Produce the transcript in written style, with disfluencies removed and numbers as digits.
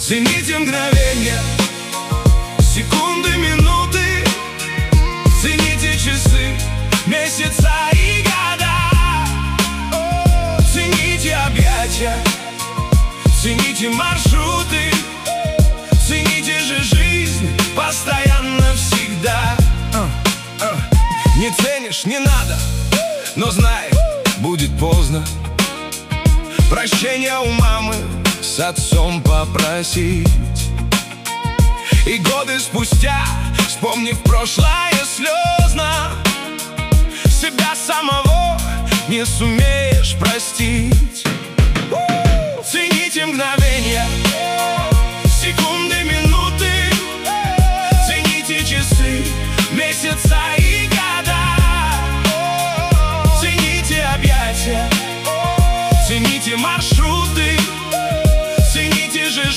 Цените мгновения, секунды, минуты. Цените часы, месяца и года. Цените объятия, цените маршруты. Цените же жизнь постоянно, всегда. Не ценишь, не надо, но знай, будет поздно. Прощения у мамы с отцом попросить. И годы спустя, вспомнив прошлое слезно, себя самого не сумеешь простить. Цените мгновения,